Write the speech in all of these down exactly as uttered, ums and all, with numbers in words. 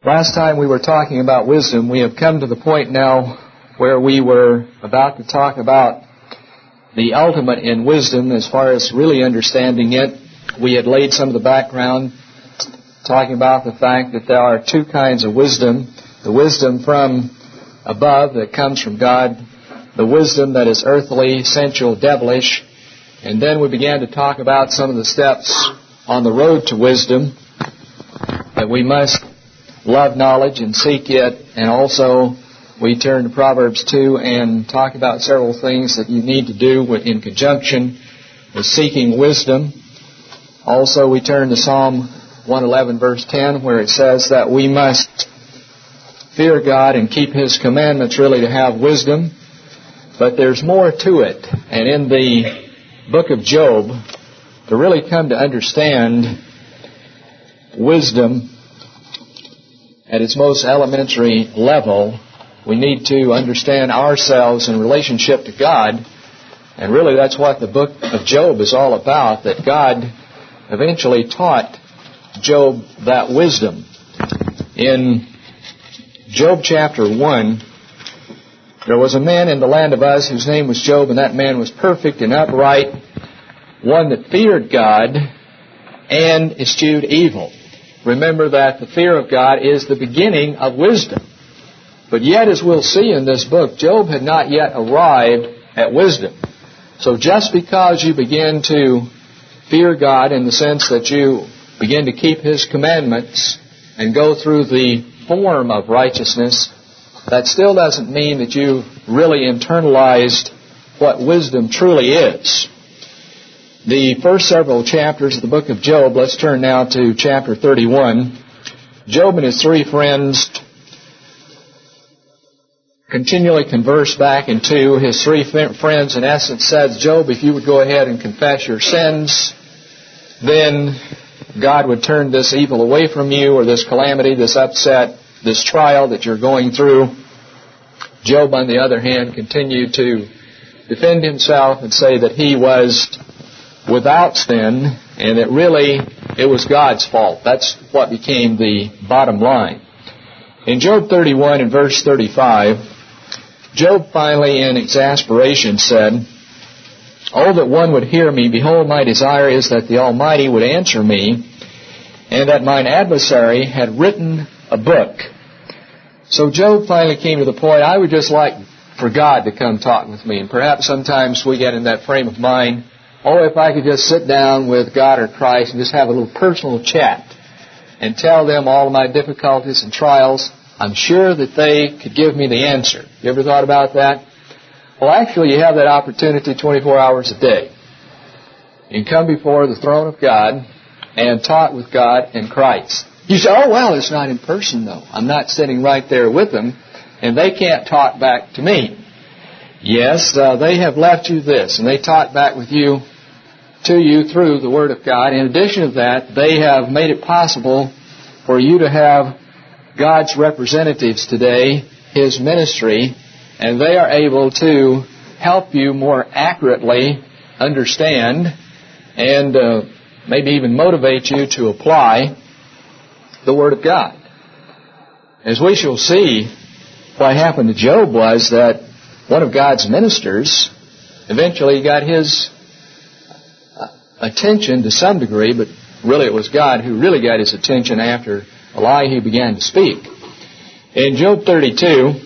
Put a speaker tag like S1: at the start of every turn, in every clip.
S1: Last time we were talking about wisdom. We have come to the point now where we were about to talk about the ultimate in wisdom as far as really understanding it. We had laid some of the background talking about the fact that there are two kinds of wisdom. The wisdom from above that comes from God, the wisdom that is earthly, sensual, devilish. And then we began to talk about some of the steps on the road to wisdom, that we must love knowledge and seek it. And also we turn to Proverbs two and talk about several things that you need to do in conjunction with seeking wisdom. Also we turn to Psalm one eleven verse ten, where it says that we must fear God and keep His commandments really to have wisdom. But there's more to it. And in the book of Job, to really come to understand wisdom at its most elementary level, we need to understand ourselves in relationship to God. And really that's what the book of Job is all about, that God eventually taught Job that wisdom. In Job chapter one, there was a man in the land of Uz whose name was Job, and that man was perfect and upright, one that feared God and eschewed evil. Remember that the fear of God is the beginning of wisdom. But yet, as we'll see in this book, Job had not yet arrived at wisdom. So just because you begin to fear God in the sense that you begin to keep His commandments and go through the form of righteousness, that still doesn't mean that you've really internalized what wisdom truly is. The first several chapters of the book of Job, let's turn now to chapter thirty-one. Job and his three friends continually converse back and to. His three friends, in essence, said, Job, if you would go ahead and confess your sins, then God would turn this evil away from you, or this calamity, this upset, this trial that you're going through. Job, on the other hand, continued to defend himself and say that he was without sin, and that really it was God's fault. That's what became the bottom line. In Job thirty-one and verse thirty-five, Job finally in exasperation said, Oh, that one would hear me. Behold, my desire is that the Almighty would answer me, and that mine adversary had written a book. So Job finally came to the point, I would just like for God to come talk with me. And perhaps sometimes we get in that frame of mind, oh, if I could just sit down with God or Christ and just have a little personal chat and tell them all of my difficulties and trials, I'm sure that they could give me the answer. You ever thought about that? Well, actually, you have that opportunity twenty-four hours a day. You can come before the throne of God and talk with God and Christ. You say, oh, well, it's not in person, though. I'm not sitting right there with them, and they can't talk back to me. Yes, uh, they have left you this, and they talk back with you, to you through the Word of God. In addition to that, they have made it possible for you to have God's representatives today, His ministry, and they are able to help you more accurately understand and uh, maybe even motivate you to apply the Word of God. As we shall see, what happened to Job was that one of God's ministers eventually got his attention to some degree, but really it was God who really got his attention after Elihu began to speak. In Job thirty-two,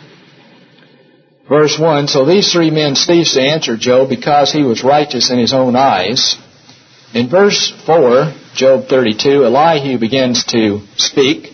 S1: verse one, So these three men ceased to answer Job because he was righteous in his own eyes. In verse four, Job thirty-two, Elihu begins to speak.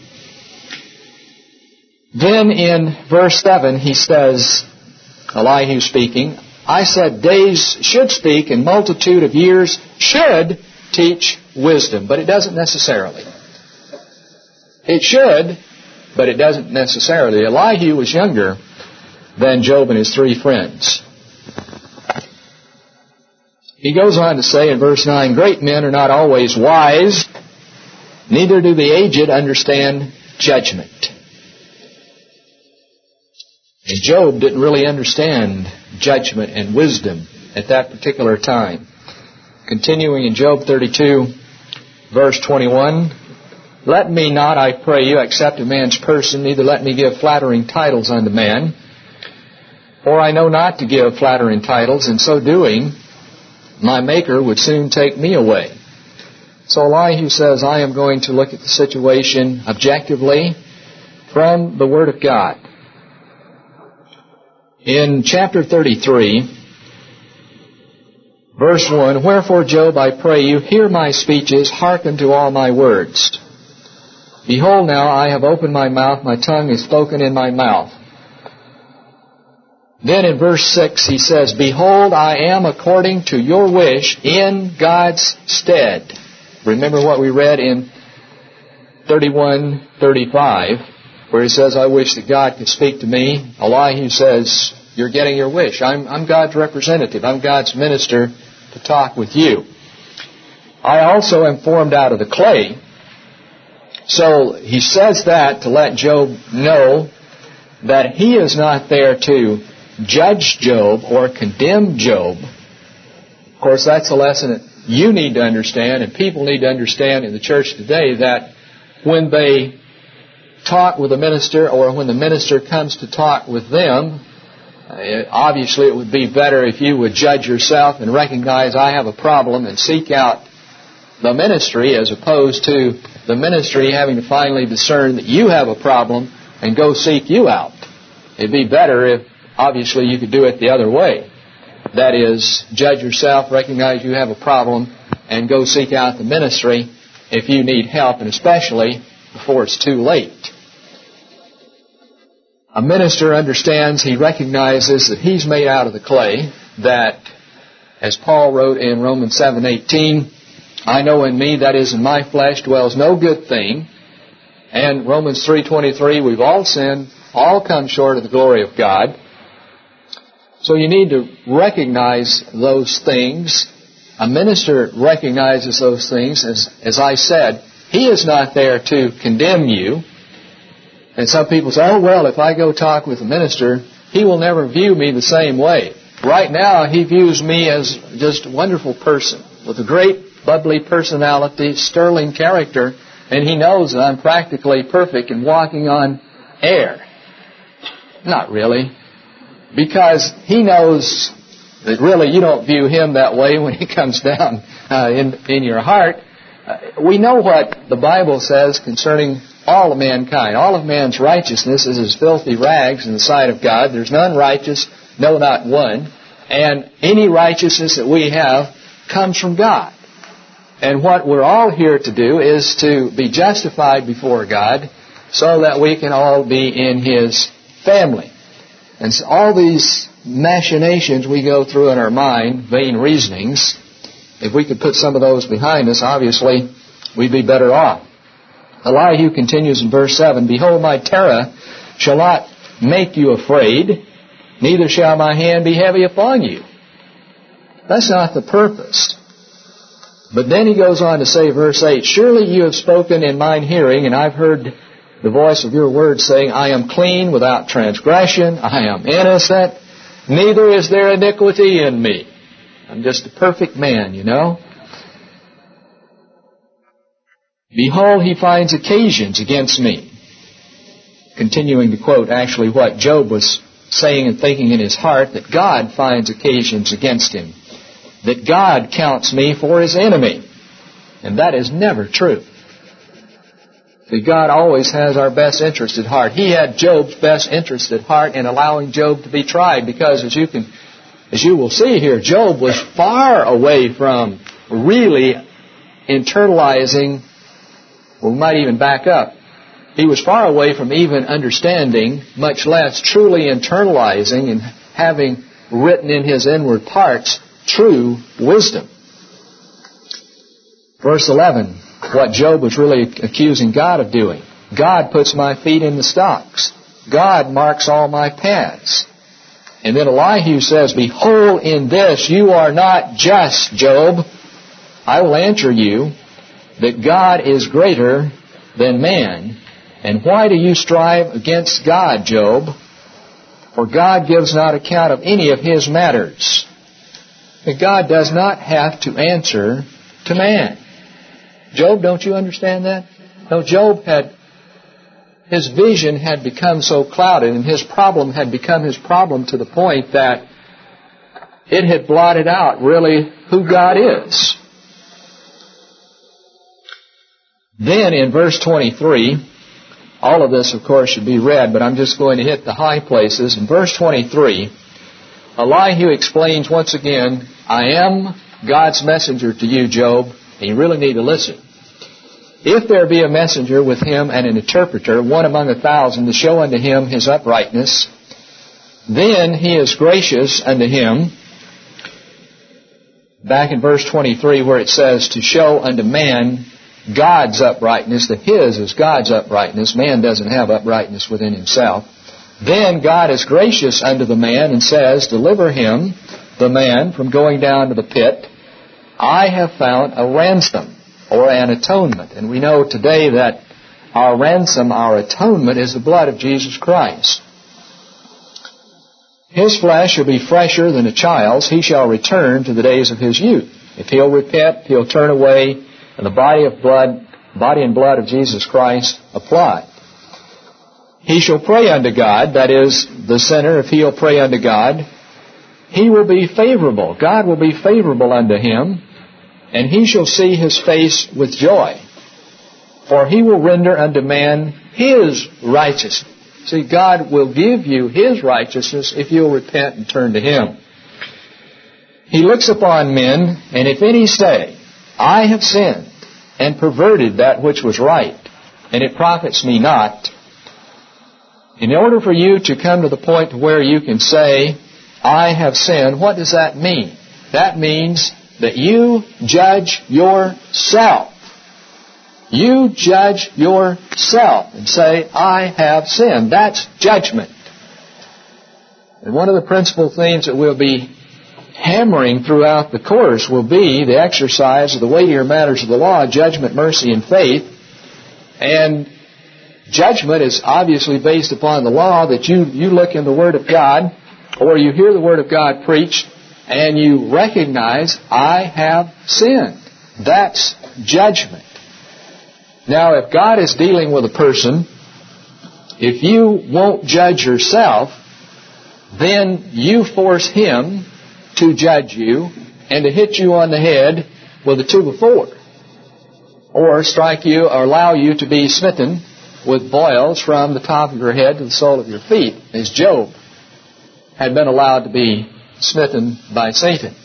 S1: Then in verse seven, he says, Elihu speaking, I said days should speak and multitude of years should teach wisdom. But it doesn't necessarily. It should, but it doesn't necessarily. Elihu was younger than Job and his three friends. He goes on to say in verse nine, Great men are not always wise, neither do the aged understand judgment. And Job didn't really understand judgment and wisdom at that particular time. Continuing in Job thirty-two, verse twenty-one, Let me not, I pray you, accept a man's person, neither let me give flattering titles unto man. For I know not to give flattering titles, in so doing, my Maker would soon take me away. So Elihu says, I am going to look at the situation objectively from the Word of God. In chapter thirty-three, verse one, Wherefore, Job, I pray you, hear my speeches, hearken to all my words. Behold now, I have opened my mouth, my tongue is spoken in my mouth. Then in verse six he says, Behold, I am according to your wish in God's stead. Remember what we read in thirty-one thirty-five, where he says, I wish that God could speak to me. Elihu says, you're getting your wish. I'm, I'm God's representative. I'm God's minister to talk with you. I also am formed out of the clay. So he says that to let Job know that he is not there to judge Job or condemn Job. Of course, that's a lesson that you need to understand and people need to understand in the church today, that when they talk with a minister or when the minister comes to talk with them, obviously it would be better if you would judge yourself and recognize I have a problem and seek out the ministry, as opposed to the ministry having to finally discern that you have a problem and go seek you out. It'd be better if, obviously, you could do it the other way. That is, judge yourself, recognize you have a problem, and go seek out the ministry if you need help, and especially before it's too late. A minister understands, he recognizes that he's made out of the clay, that, as Paul wrote in Romans seven eighteen, I know in me, that is in my flesh, dwells no good thing. And Romans three twenty-three, we've all sinned, all come short of the glory of God. So you need to recognize those things. A minister recognizes those things. As, as I said, he is not there to condemn you. And some people say, oh, well, if I go talk with a minister, he will never view me the same way. Right now, he views me as just a wonderful person with a great bubbly personality, sterling character, and he knows that I'm practically perfect and walking on air. Not really. Because he knows that really you don't view him that way when he comes down uh, in, in your heart. Uh, we know what the Bible says concerning all of mankind. All of man's righteousness is as filthy rags in the sight of God. There's none righteous, no, not one. And any righteousness that we have comes from God. And what we're all here to do is to be justified before God so that we can all be in His family. And so all these machinations we go through in our mind, vain reasonings, if we could put some of those behind us, obviously we'd be better off. Elihu continues in verse seven, Behold, my terror shall not make you afraid, neither shall my hand be heavy upon you. That's not the purpose. But then he goes on to say, verse eight, Surely you have spoken in mine hearing, and I've heard the voice of your word saying, I am clean without transgression, I am innocent, neither is there iniquity in me. I'm just a perfect man, you know. Behold, he finds occasions against me. Continuing to quote actually what Job was saying and thinking in his heart, that God finds occasions against him. That God counts me for His enemy. And that is never true. That God always has our best interest at heart. He had Job's best interest at heart in allowing Job to be tried, because as you can, as you will see here, Job was far away from really internalizing, well, we might even back up. He was far away from even understanding, much less truly internalizing and having written in his inward parts true wisdom. Verse eleven, what Job was really accusing God of doing. God puts my feet in the stocks. God marks all my paths. And then Elihu says, Behold, in this you are not just, Job. I will answer you that God is greater than man. And why do you strive against God, Job? For God gives not account of any of His matters. That God does not have to answer to man. Job, don't you understand that? No, Job had, his vision had become so clouded and his problem had become his problem to the point that it had blotted out really who God is. Then in verse twenty-three, all of this, of course, should be read, but I'm just going to hit the high places. In verse twenty-three, Elihu explains once again, I am God's messenger to you, Job, and you really need to listen. If there be a messenger with him and an interpreter, one among a thousand, to show unto him his uprightness, then he is gracious unto him. Back in verse twenty-three where it says, to show unto man God's uprightness, that his is God's uprightness. Man doesn't have uprightness within himself. Then God is gracious unto the man and says, deliver him, the man, from going down to the pit. I have found a ransom, or an atonement. And we know today that our ransom, our atonement, is the blood of Jesus Christ. His flesh shall be fresher than a child's. He shall return to the days of his youth. If he'll repent, he'll turn away, and the body of blood, body and blood of Jesus Christ apply. He shall pray unto God, that is, the sinner, if he'll pray unto God, he will be favorable. God will be favorable unto him, and he shall see his face with joy. For he will render unto man his righteousness. See, God will give you his righteousness if you'll repent and turn to him. He looks upon men, and if any say, I have sinned and perverted that which was right, and it profits me not. In order for you to come to the point to where you can say, I have sinned, what does that mean? That means that you judge yourself. You judge yourself and say, I have sinned. That's judgment. And one of the principal themes that we'll be hammering throughout the course will be the exercise of the weightier matters of the law, judgment, mercy, and faith. And judgment is obviously based upon the law, that you, you look in the Word of God, or you hear the Word of God preached, and you recognize, I have sinned. That's judgment. Now, if God is dealing with a person, if you won't judge yourself, then you force Him to judge you and to hit you on the head with a two by four, or strike you or allow you to be smitten with boils from the top of your head to the sole of your feet, as Job had been allowed to be smitten by Satan.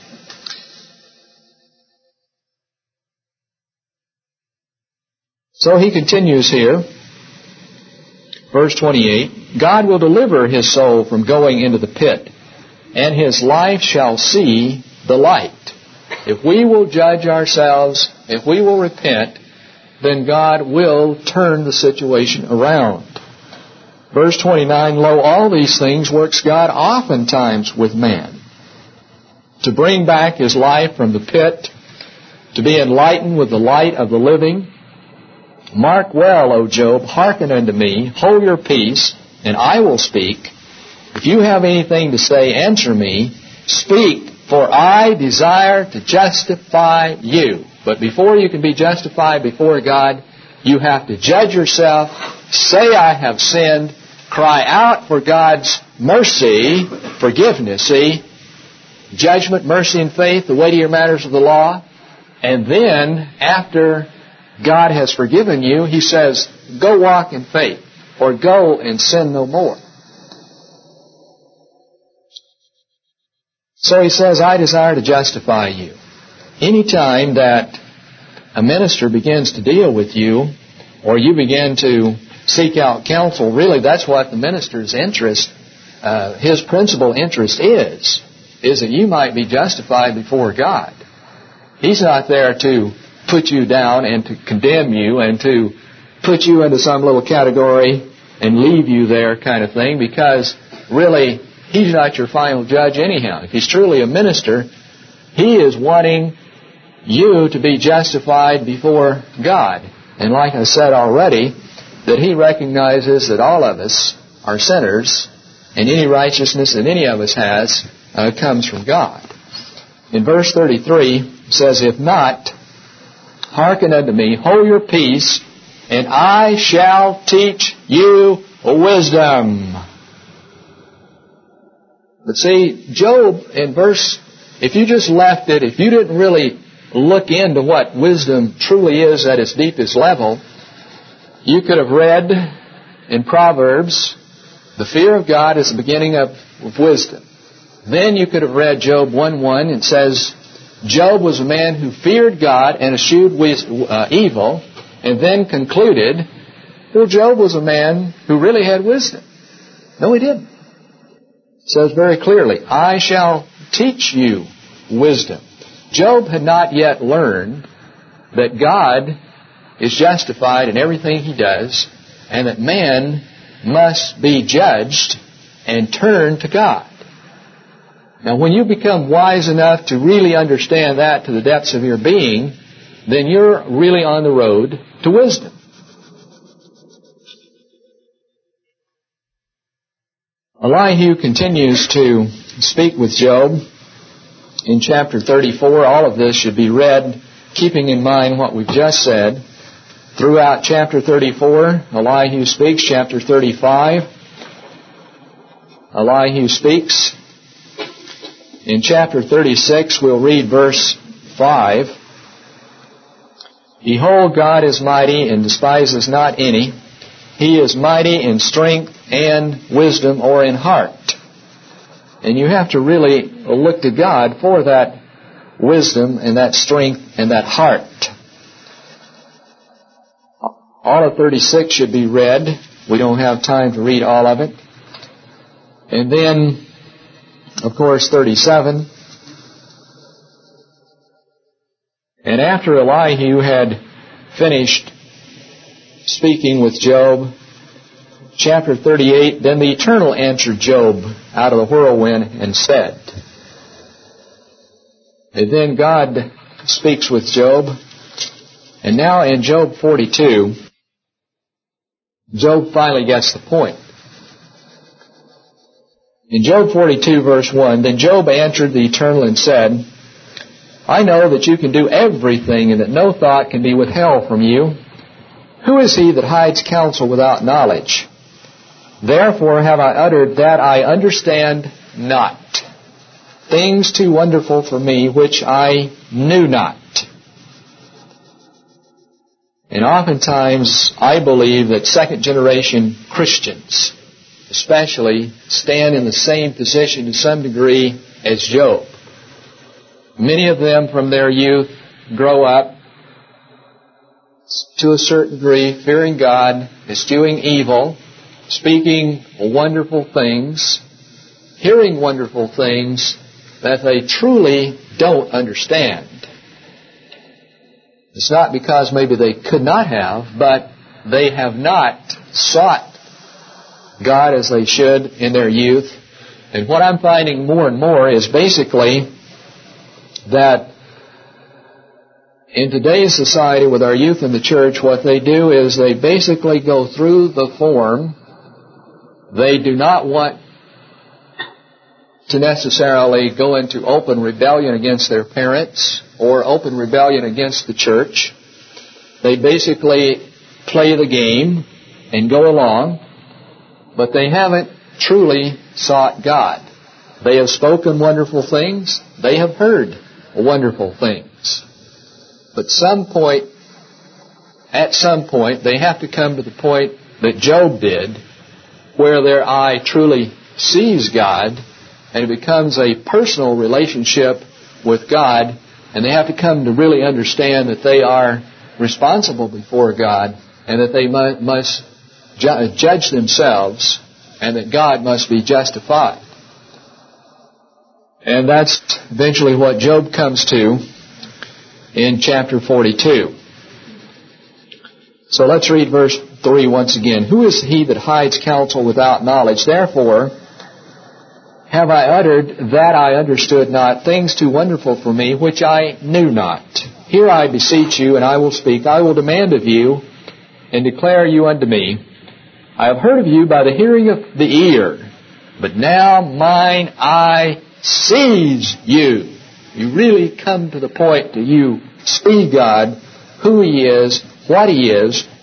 S1: So he continues here, verse twenty-eight, God will deliver his soul from going into the pit, and his life shall see the light. If we will judge ourselves, if we will repent, then God will turn the situation around. Verse twenty-nine, lo, all these things works God oftentimes with man, to bring back his life from the pit, to be enlightened with the light of the living. Mark well, O Job, hearken unto me, hold your peace, and I will speak. If you have anything to say, answer me. Speak, for I desire to justify you. But before you can be justified before God, you have to judge yourself, say, I have sinned, cry out for God's mercy, forgiveness, see, judgment, mercy, and faith, the weightier matters of the law. And then, after God has forgiven you, He says, go walk in faith, or go and sin no more. So He says, I desire to justify you. Any time that a minister begins to deal with you, or you begin to seek out counsel, really that's what the minister's interest, uh, his principal interest is, is that you might be justified before God. He's not there to put you down and to condemn you and to put you into some little category and leave you there kind of thing, because really He's not your final judge anyhow. If He's truly a minister, He is wanting you to be justified before God. And like I said already, that He recognizes that all of us are sinners, and any righteousness that any of us has uh, comes from God. In verse thirty-three, it says, if not, hearken unto me, hold your peace, and I shall teach you wisdom. But see, Job in verse, if you just left it, if you didn't really look into what wisdom truly is at its deepest level, you could have read in Proverbs, the fear of God is the beginning of, of wisdom. Then you could have read Job one one. It says, Job was a man who feared God and eschewed uh, evil, and then concluded, well, Job was a man who really had wisdom. No, he didn't. It says very clearly, I shall teach you wisdom. Job had not yet learned that God is justified in everything he does, and that man must be judged and turn to God. Now, when you become wise enough to really understand that to the depths of your being, then you're really on the road to wisdom. Elihu continues to speak with Job in chapter thirty-four. All of this should be read, keeping in mind what we've just said. Throughout chapter thirty-four, Elihu speaks. Chapter thirty-five, Elihu speaks. In chapter thirty-six, we'll read verse five. Behold, God is mighty and despises not any. He is mighty in strength and wisdom, or in heart. And you have to really look to God for that wisdom and that strength and that heart. All of thirty-six should be read. We don't have time to read all of it. And then, of course, thirty-seven. And after Elihu had finished speaking with Job, chapter thirty-eight, then the Eternal answered Job out of the whirlwind and said. And then God speaks with Job. And now in Job forty-two, Job finally gets the point. In Job forty-two, verse one, then Job answered the Eternal and said, I know that you can do everything and that no thought can be withheld from you. Who is he that hides counsel without knowledge? Therefore have I uttered that I understand not, things too wonderful for me which I knew not. And oftentimes I believe that second generation Christians especially stand in the same position to some degree as Job. Many of them from their youth grow up to a certain degree fearing God, eschewing evil, speaking wonderful things, hearing wonderful things that they truly don't understand. It's not because maybe they could not have, but they have not sought God as they should in their youth. And what I'm finding more and more is basically that in today's society with our youth in the church, what they do is they basically go through the form. They do not want to necessarily go into open rebellion against their parents or open rebellion against the church. They basically play the game and go along, but they haven't truly sought God. They have spoken wonderful things. They have heard wonderful things. But some point, at some point, they have to come to the point that Job did, where their eye truly sees God, and it becomes a personal relationship with God, and they have to come to really understand that they are responsible before God, and that they must judge themselves, and that God must be justified. And that's eventually what Job comes to in chapter forty-two. So let's read verse three once again. Who is he that hides counsel without knowledge? Therefore have I uttered that I understood not, things too wonderful for me, which I knew not. Here I beseech you, and I will speak. I will demand of you, and declare you unto me. I have heard of you by the hearing of the ear, but now mine eye sees you. You really come to the point that you see God, who He is, what He is,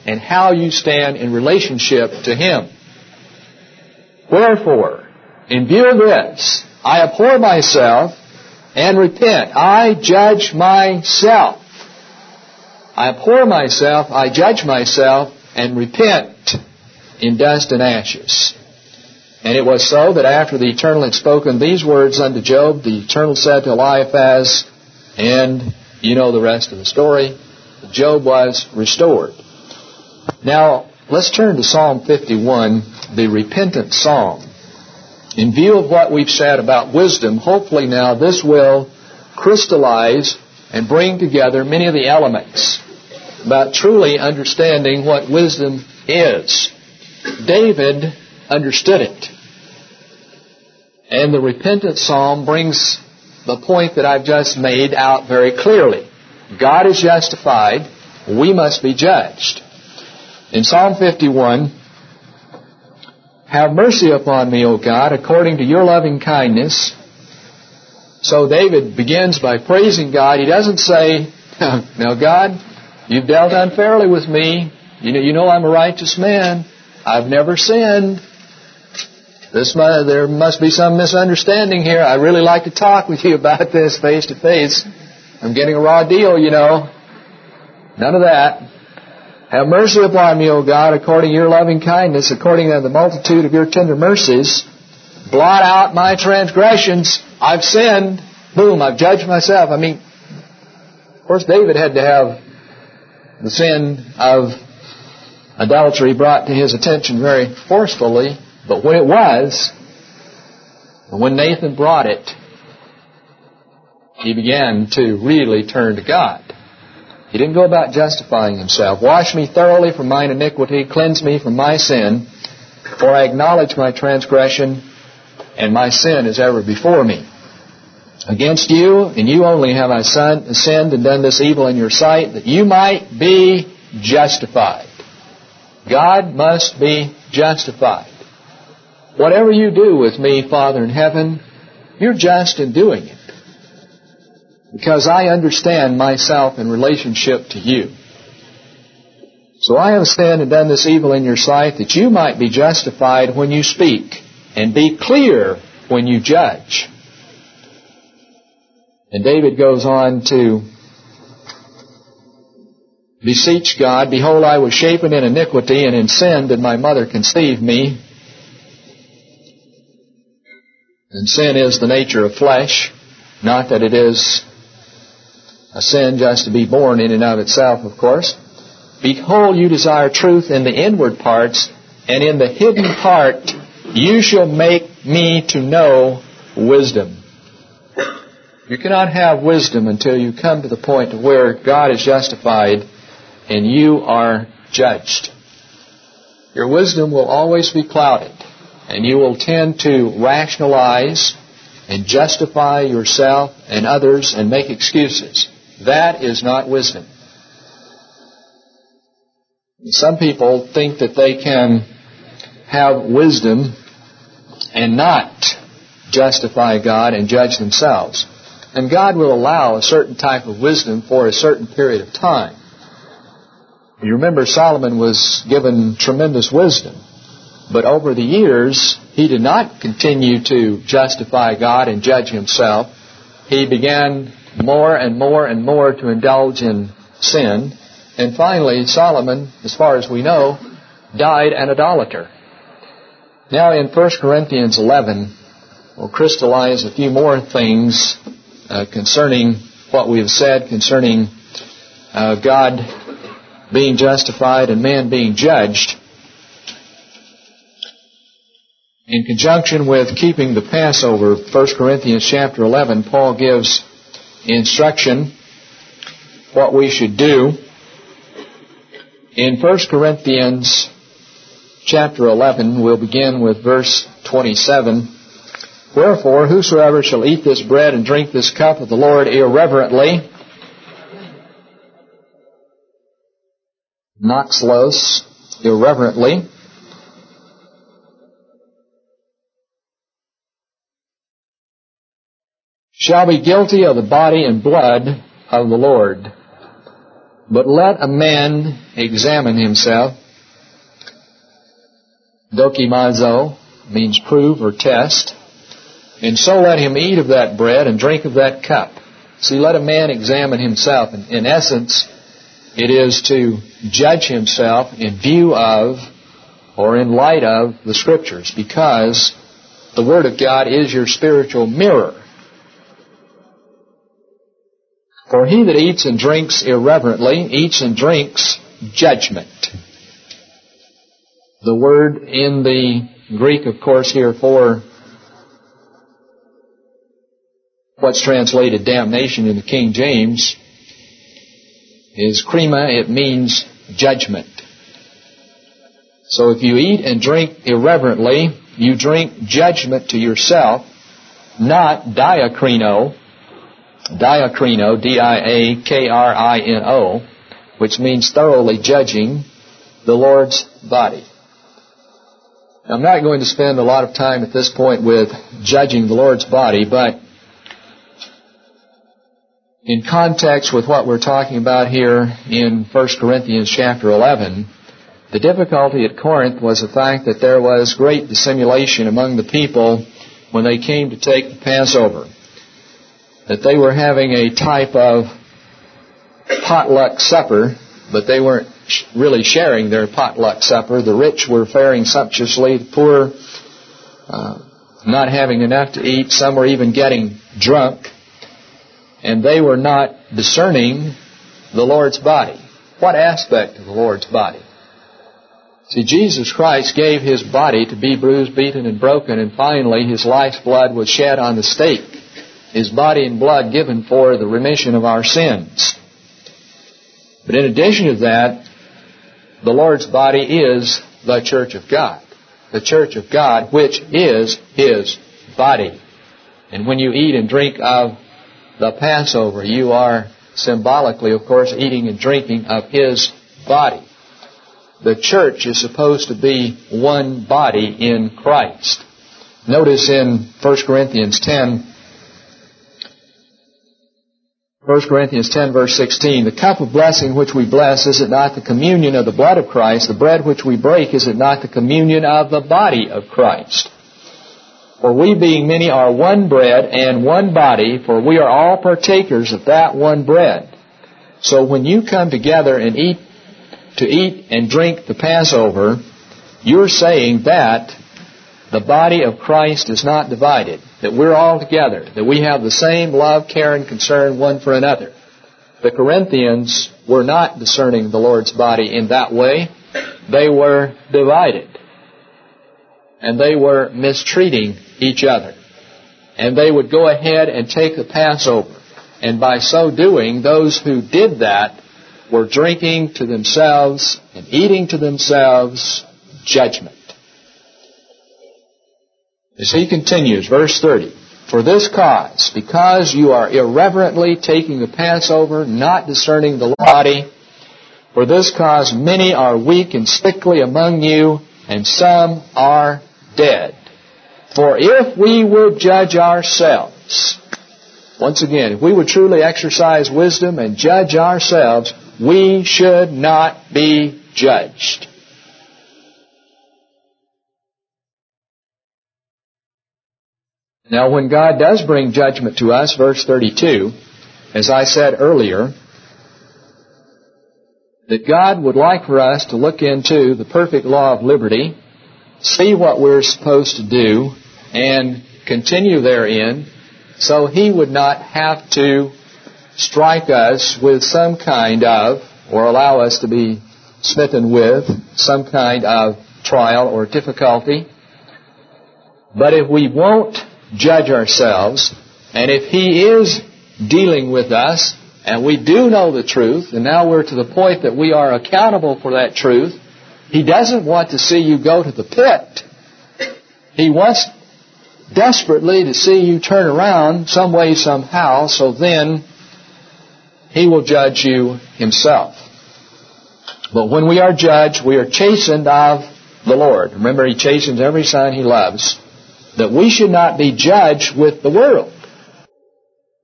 S1: and how you stand in relationship to Him. Wherefore, in view of this, I abhor myself and repent. I judge myself. I abhor myself, I judge myself, and repent in dust and ashes. And it was so that after the Eternal had spoken these words unto Job, the Eternal said to Eliphaz, and you know the rest of the story, Job was restored. Now, let's turn to Psalm fifty-one, the repentant psalm. In view of what we've said about wisdom, hopefully now this will crystallize and bring together many of the elements about truly understanding what wisdom is. David understood it. And the repentant psalm brings the point that I've just made out very clearly. God is justified. We must be judged. In Psalm fifty-one, have mercy upon me, O God, according to your loving kindness. So David begins by praising God. He doesn't say, now God, you've dealt unfairly with me. You know, you know I'm a righteous man. I've never sinned. This must, there must be some misunderstanding here. I really like to talk with you about this face to face. I'm getting a raw deal, you know. None of that. Have mercy upon me, O God, according to your loving kindness, according to the multitude of your tender mercies. Blot out my transgressions. I've sinned. Boom, I've judged myself. I mean, of course, David had to have the sin of adultery brought to his attention very forcefully. But when it was, and when Nathan brought it, he began to really turn to God. He didn't go about justifying himself. Wash me thoroughly from mine iniquity, cleanse me from my sin, for I acknowledge my transgression, and my sin is ever before me. Against you, and you only have I sinned and done this evil in your sight, that you might be justified. God must be justified. Whatever you do with me, Father in heaven, you're just in doing it. Because I understand myself in relationship to you. So I have sinned and done this evil in your sight, that you might be justified when you speak, and be clear when you judge. And David goes on to beseech God, behold, I was shapen in iniquity, and in sin did my mother conceive me. And sin is the nature of flesh, not that it is a sin just to be born in and of itself, of course. Behold, you desire truth in the inward parts, and in the hidden part you shall make me to know wisdom. You cannot have wisdom until you come to the point where God is justified and you are judged. Your wisdom will always be clouded, and you will tend to rationalize and justify yourself and others and make excuses. That is not wisdom. Some people think that they can have wisdom and not justify God and judge themselves. And God will allow a certain type of wisdom for a certain period of time. You remember Solomon was given tremendous wisdom. But over the years, he did not continue to justify God and judge himself. He began more and more and more to indulge in sin. And finally, Solomon, as far as we know, died an idolater. Now in First Corinthians eleven, we'll crystallize a few more things uh, concerning what we have said concerning uh, God being justified and man being judged. In conjunction with keeping the Passover, First Corinthians chapter eleven, Paul gives instruction what we should do. In First Corinthians chapter eleven, we'll begin with verse twenty-seven. Wherefore, whosoever shall eat this bread and drink this cup of the Lord irreverently, noxlos, irreverently, shall be guilty of the body and blood of the Lord. But let a man examine himself. Dokimazo means prove or test. And so let him eat of that bread and drink of that cup. See, let a man examine himself. In, in essence, it is to judge himself in view of or in light of the Scriptures, because the Word of God is your spiritual mirror. For he that eats and drinks irreverently eats and drinks judgment. The word in the Greek, of course, here for what's translated damnation in the King James is krima. It means judgment. So if you eat and drink irreverently, you drink judgment to yourself, not diakrino, diakrino, D I A K R I N O, which means thoroughly judging the Lord's body. I'm not going to spend a lot of time at this point with judging the Lord's body, but in context with what we're talking about here in First Corinthians chapter eleven, the difficulty at Corinth was the fact that there was great dissimulation among the people when they came to take the Passover. That they were having a type of potluck supper, but they weren't really sharing their potluck supper. The rich were faring sumptuously, the poor uh, not having enough to eat. Some were even getting drunk, and they were not discerning the Lord's body. What aspect of the Lord's body? See, Jesus Christ gave His body to be bruised, beaten, and broken, and finally His life's blood was shed on the stake. His body and blood given for the remission of our sins. But in addition to that, the Lord's body is the church of God. The church of God, which is His body. And when you eat and drink of the Passover, you are symbolically, of course, eating and drinking of His body. The church is supposed to be one body in Christ. Notice in First Corinthians ten, First Corinthians ten, verse sixteen, the cup of blessing which we bless, is it not the communion of the blood of Christ? The bread which we break, is it not the communion of the body of Christ? For we being many are one bread and one body, for we are all partakers of that one bread. So when you come together and eat, to eat and drink the Passover, you're saying that the body of Christ is not divided, that we're all together, that we have the same love, care, and concern one for another. The Corinthians were not discerning the Lord's body in that way. They were divided. And they were mistreating each other. And they would go ahead and take the Passover. And by so doing, those who did that were drinking to themselves and eating to themselves judgment. As he continues, verse thirty, for this cause, because you are irreverently taking the Passover, not discerning the body, for this cause many are weak and sickly among you, and some are dead. For if we would judge ourselves, once again, if we would truly exercise wisdom and judge ourselves, we should not be judged. Now, when God does bring judgment to us, verse thirty-two, as I said earlier, that God would like for us to look into the perfect law of liberty, see what we're supposed to do, and continue therein, so He would not have to strike us with some kind of, or allow us to be smitten with, some kind of trial or difficulty. But if we won't judge ourselves, and if He is dealing with us, and we do know the truth, and now we're to the point that we are accountable for that truth, He doesn't want to see you go to the pit. He wants desperately to see you turn around some way, somehow, so then He will judge you Himself. But when we are judged, we are chastened of the Lord. Remember, He chastens every son He loves. That we should not be judged with the world.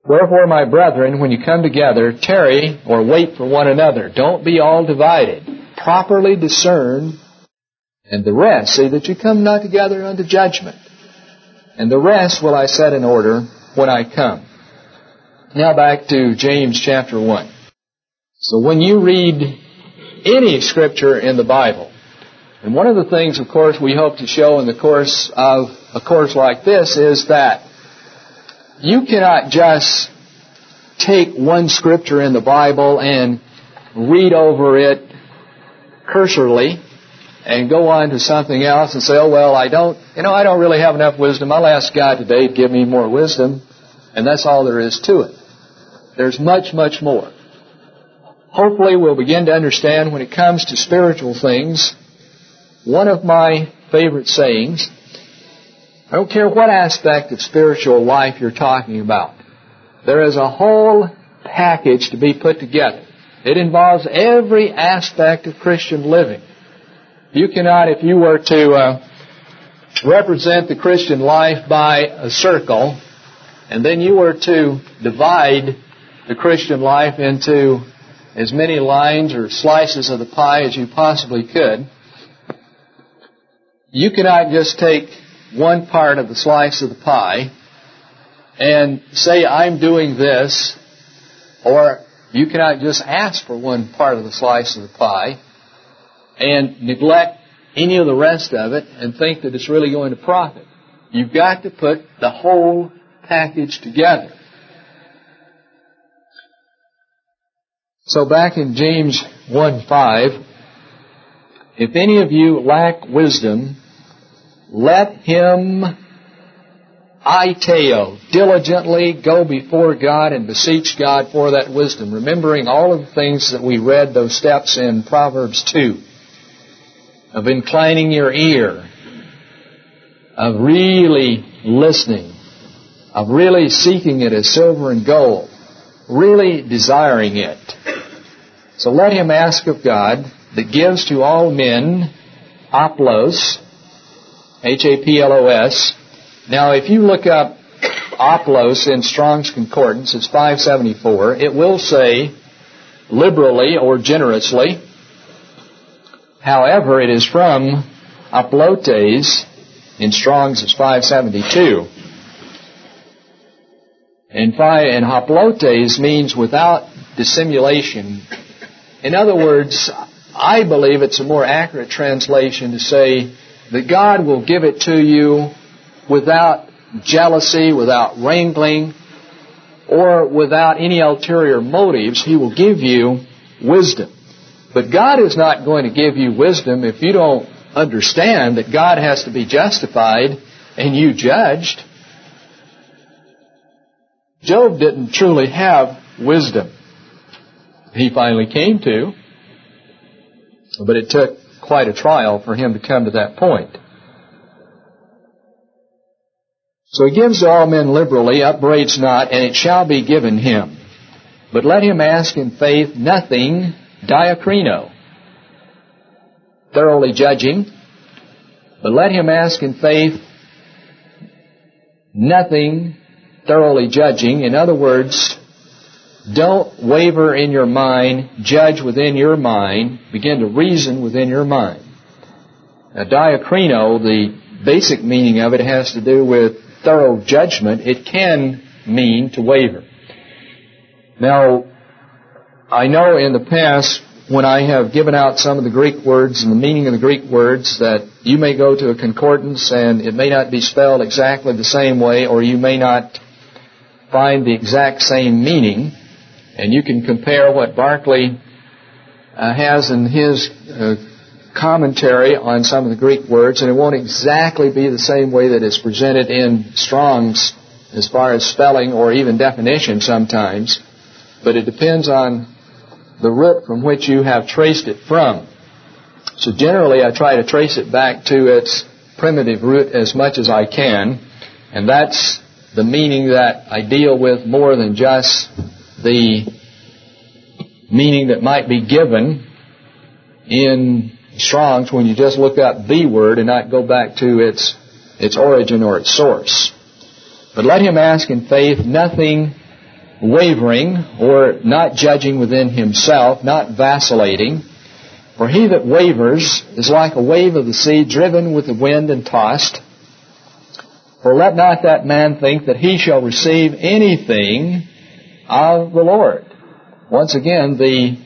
S1: Wherefore, my brethren, when you come together, tarry or wait for one another. Don't be all divided. Properly discern, and the rest, see that you come not together unto judgment. And the rest will I set in order when I come. Now back to James chapter one. So when you read any scripture in the Bible, and one of the things, of course, we hope to show in the course of a course like this is that you cannot just take one scripture in the Bible and read over it cursorily and go on to something else and say, oh, well, I don't, you know, I don't really have enough wisdom. I'll ask God today to give me more wisdom. And that's all there is to it. There's much, much more. Hopefully we'll begin to understand when it comes to spiritual things. One of my favorite sayings, I don't care what aspect of spiritual life you're talking about, there is a whole package to be put together. It involves every aspect of Christian living. You cannot, if you were to uh, represent the Christian life by a circle, and then you were to divide the Christian life into as many lines or slices of the pie as you possibly could, you cannot just take one part of the slice of the pie and say, I'm doing this, or you cannot just ask for one part of the slice of the pie and neglect any of the rest of it and think that it's really going to profit. You've got to put the whole package together. So back in James one five, if any of you lack wisdom, let him, aiteo, diligently go before God and beseech God for that wisdom, remembering all of the things that we read, those steps in Proverbs two, of inclining your ear, of really listening, of really seeking it as silver and gold, really desiring it. So let him ask of God that gives to all men Aplos, H A P L O S. Now, if you look up Aplos in Strong's Concordance, it's five seventy-four, it will say liberally or generously. However, it is from aplotes in Strong's is five seventy-two. And, and haplotes means without dissimulation. In other words, I believe it's a more accurate translation to say that God will give it to you without jealousy, without wrangling, or without any ulterior motives. He will give you wisdom. But God is not going to give you wisdom if you don't understand that God has to be justified and you judged. Job didn't truly have wisdom. He finally came to, but it took quite a trial for him to come to that point. So he gives to all men liberally, upbraids not, and it shall be given him. But let him ask in faith nothing, diakrino, thoroughly judging. But let him ask in faith nothing, thoroughly judging. In other words, don't waver in your mind, judge within your mind, begin to reason within your mind. Now, diakrino, the basic meaning of it has to do with thorough judgment. It can mean to waver. Now, I know in the past when I have given out some of the Greek words and the meaning of the Greek words that you may go to a concordance and it may not be spelled exactly the same way, or you may not find the exact same meaning. And you can compare what Barclay uh, has in his uh, commentary on some of the Greek words, and it won't exactly be the same way that it's presented in Strong's as far as spelling or even definition sometimes, but it depends on the root from which you have traced it from. So generally I try to trace it back to its primitive root as much as I can, and that's the meaning that I deal with more than just the meaning that might be given in Strong's when you just look up the word and not go back to its its origin or its source. But let him ask in faith nothing wavering or not judging within himself, not vacillating. For he that wavers is like a wave of the sea driven with the wind and tossed. For let not that man think that he shall receive anything of the Lord. Once again, the,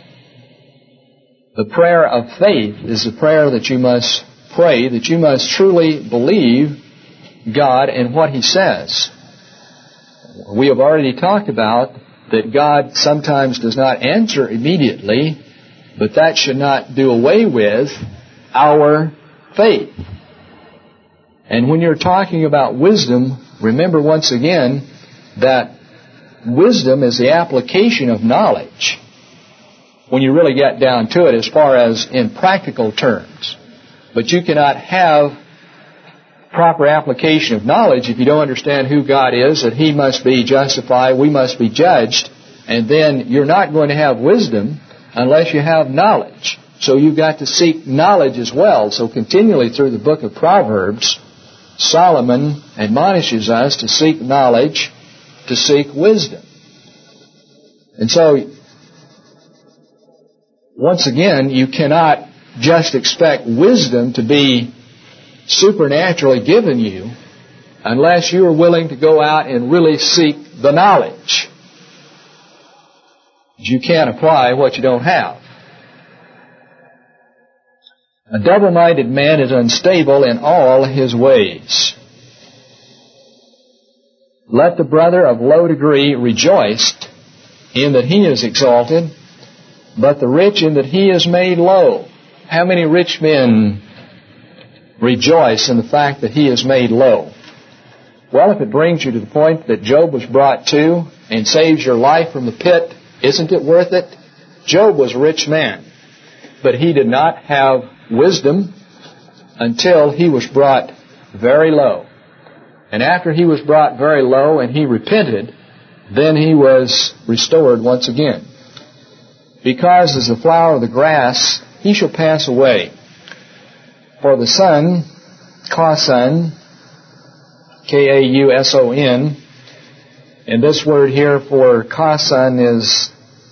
S1: the prayer of faith is the prayer that you must pray, that you must truly believe God and what He says. We have already talked about that God sometimes does not answer immediately, but that should not do away with our faith. And when you're talking about wisdom, remember once again that wisdom is the application of knowledge when you really get down to it as far as in practical terms. But you cannot have proper application of knowledge if you don't understand who God is, that He must be justified, we must be judged, and then you're not going to have wisdom unless you have knowledge. So you've got to seek knowledge as well. So continually through the book of Proverbs, Solomon admonishes us to seek knowledge, to seek wisdom. And so, once again, you cannot just expect wisdom to be supernaturally given you unless you are willing to go out and really seek the knowledge. You can't apply what you don't have. A double-minded man is unstable in all his ways. Let the brother of low degree rejoice in that he is exalted, but the rich in that he is made low. How many rich men rejoice in the fact that he is made low? Well, if it brings you to the point that Job was brought to and saves your life from the pit, isn't it worth it? Job was a rich man, but he did not have wisdom until he was brought very low. And after he was brought very low and he repented, then he was restored once again. Because as the flower of the grass, he shall pass away. For the sun, Kauson, K A U S O N, and this word here for Kauson is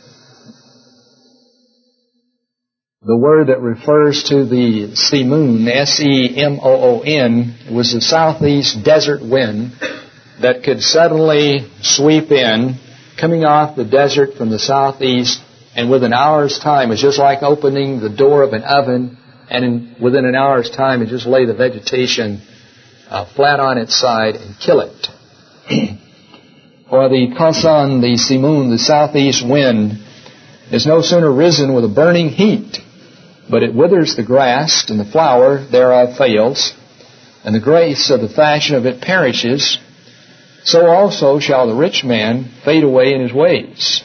S1: the word that refers to the Simoon, S E M O O N, was the southeast desert wind that could suddenly sweep in, coming off the desert from the southeast, and with an hour's time, it's just like opening the door of an oven, and in, within an hour's time, it just lay the vegetation uh, flat on its side and kill it. For the Kauson, the Simoon, the southeast wind, is no sooner risen with a burning heat, but it withers the grass, and the flower thereof fails, and the grace of the fashion of it perishes. So also shall the rich man fade away in his ways.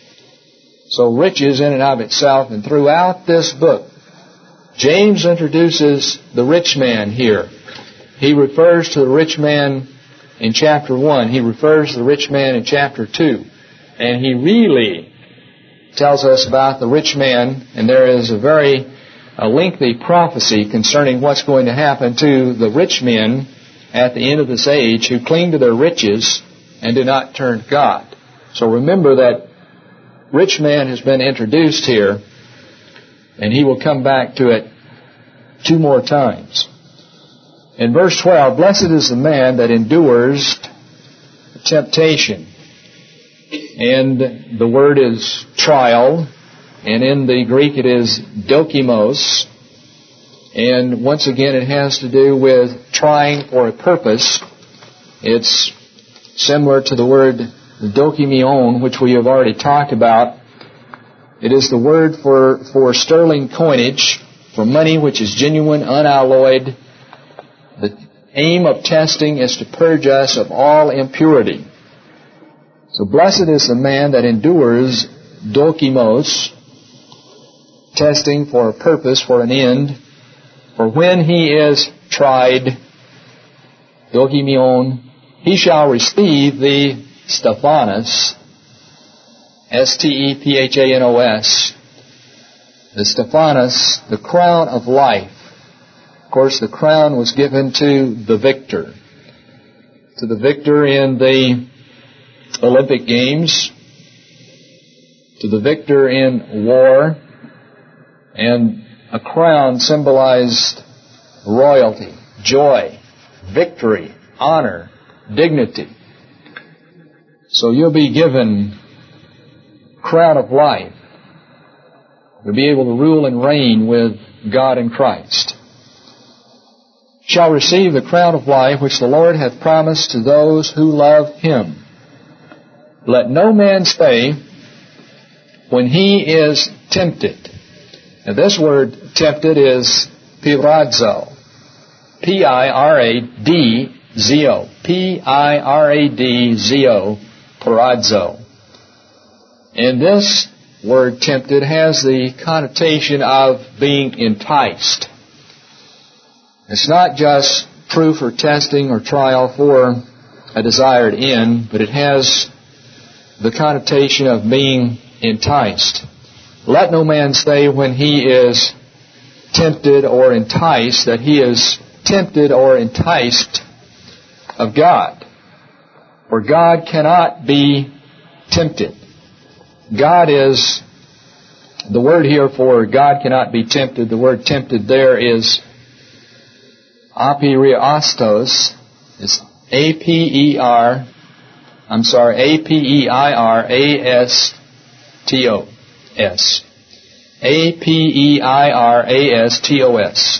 S1: So riches in and of itself, and throughout this book, James introduces the rich man here. He refers to the rich man in chapter one. He refers to the rich man in chapter two. And he really tells us about the rich man, and there is a very a lengthy prophecy concerning what's going to happen to the rich men at the end of this age who cling to their riches and do not turn to God. So remember that rich man has been introduced here, and he will come back to it two more times. In verse twelve, blessed is the man that endures temptation. And the word is trial, and in the Greek it is dokimos. And once again it has to do with trying for a purpose. It's similar to the word dokimion, which we have already talked about. It is the word for, for sterling coinage, for money which is genuine, unalloyed. The aim of testing is to purge us of all impurity. So blessed is the man that endures dokimos, testing for a purpose, for an end. For when he is tried, dokimion, he shall receive the Stephanos, S T E P H A N O S, the Stephanos, the crown of life. Of course, the crown was given to the victor, to the victor in the Olympic Games, to the victor in war, and a crown symbolized royalty, joy, victory, honor, dignity. So you'll be given crown of life. You'll be able to rule and reign with God in Christ. Shall receive the crown of life which the Lord hath promised to those who love Him. Let no man say when he is tempted. Now this word tempted is piradzo. P I R A D Z O. P I R A D Z O. Piradzo. And this word tempted has the connotation of being enticed. It's not just proof or testing or trial for a desired end, but it has the connotation of being enticed. Let no man say when he is tempted or enticed that he is tempted or enticed of God. For God cannot be tempted. God is, the word here for God cannot be tempted, the word tempted there is apeiristos. It's A P E R, I'm sorry, A P E I R A S T O S. A P E I R A S T O S.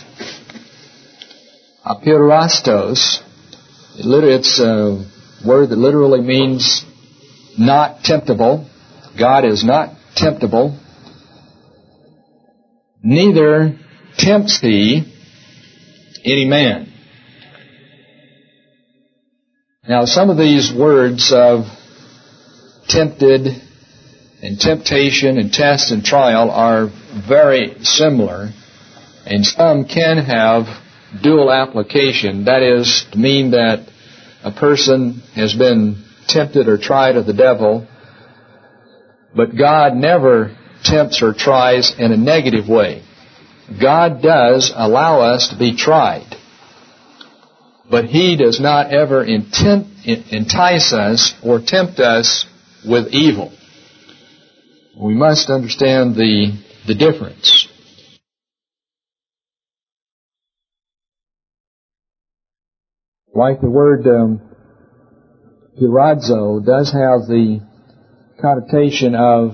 S1: Apeiristos, it's a word that literally means not temptable. God is not temptable. Neither tempts He any man. Now, some of these words of tempted and temptation and test and trial are very similar, and some can have dual application. That is to mean that a person has been tempted or tried of the devil, but God never tempts or tries in a negative way. God does allow us to be tried, but He does not ever intent, entice us or tempt us with evil. We must understand the, the difference. Like the word um, piradzo does have the connotation of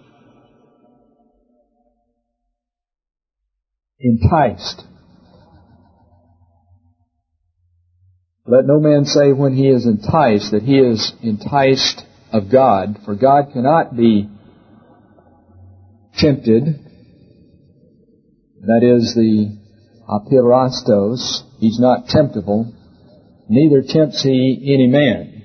S1: enticed. Let no man say when he is enticed that he is enticed of God, for God cannot be tempted. That is the apeiristos. He's not temptable. Neither tempts He any man.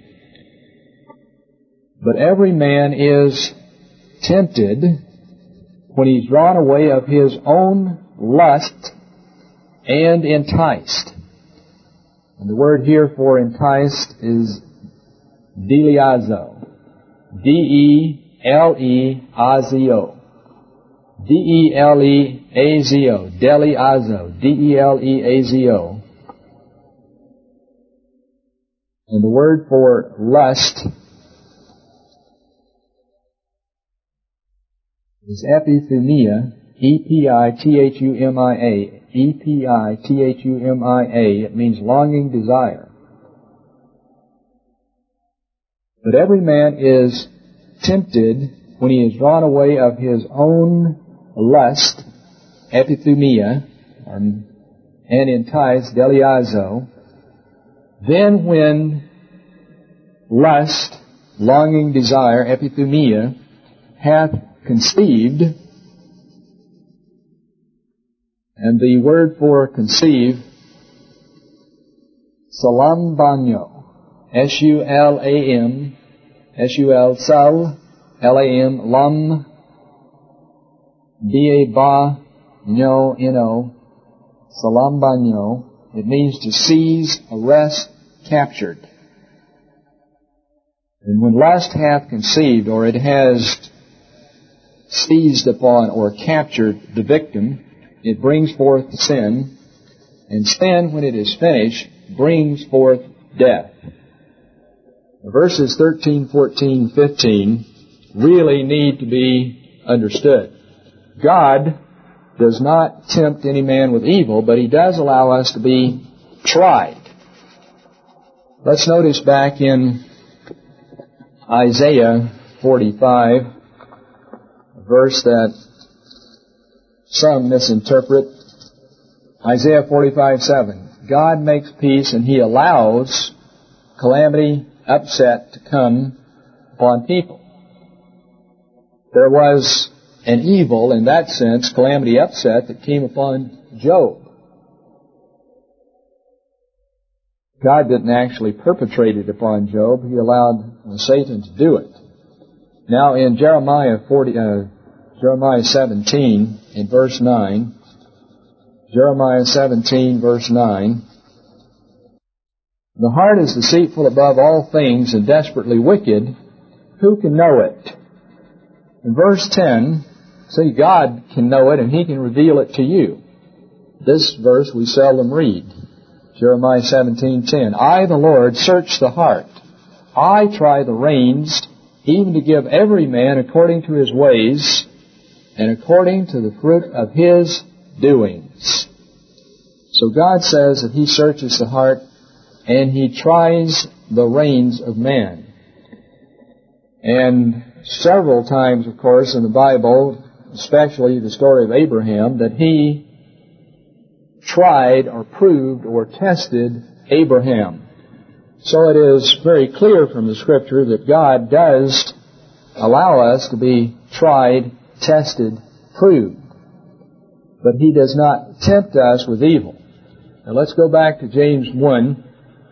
S1: But every man is tempted when he's drawn away of his own lust and enticed. And the word here for enticed is deliazo. D E L E A Z O. D E L E A Z O. Deliazo. D E L E A Z O. And the word for lust is epithumia, E P I T H U M I A. E P I T H U M I A. It means longing, desire. But every man is tempted when he is drawn away of his own lust, epithumia, and enticed, deliazo. Then when lust, longing, desire, epithumia, hath conceived, and the word for conceive, salambanyo, S U L A M, S U L, sal, L A M, lam, B A ba, nyo, N O, salambanyo. It means to seize, arrest, captured. And when lust hath conceived, or it has seized upon or captured the victim, it brings forth sin, and sin, when it is finished, brings forth death. Verses thirteen, fourteen, fifteen really need to be understood. God does not tempt any man with evil, but He does allow us to be tried. Let's notice back in Isaiah forty-five, a verse that some misinterpret. Isaiah forty-five, seven. God makes peace and He allows calamity, upset to come upon people. There was an evil, in that sense, calamity, upset, that came upon Job. God didn't actually perpetrate it upon Job. He allowed Satan to do it. Now in Jeremiah forty, uh, Jeremiah seventeen, in verse nine, Jeremiah seventeen, verse nine, the heart is deceitful above all things and desperately wicked. Who can know it? In verse ten, see, God can know it and He can reveal it to you. This verse we seldom read. Jeremiah seventeen, ten. I, the Lord, search the heart. I try the reins, even to give every man according to his ways and according to the fruit of his doings. So God says that He searches the heart and He tries the reins of man. And several times, of course, in the Bible, especially the story of Abraham, that He tried or proved or tested Abraham. So it is very clear from the Scripture that God does allow us to be tried, tested, proved. But He does not tempt us with evil. Now let's go back to James one.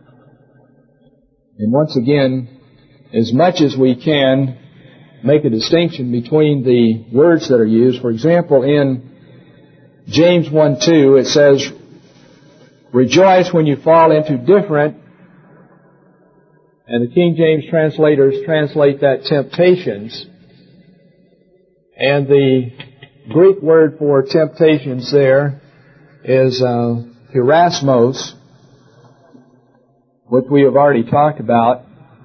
S1: And once again, as much as we can, make a distinction between the words that are used. For example, in James one two, it says, rejoice when you fall into different, and the King James translators translate that temptations. And the Greek word for temptations there is uh, pirasmos, which we have already talked about.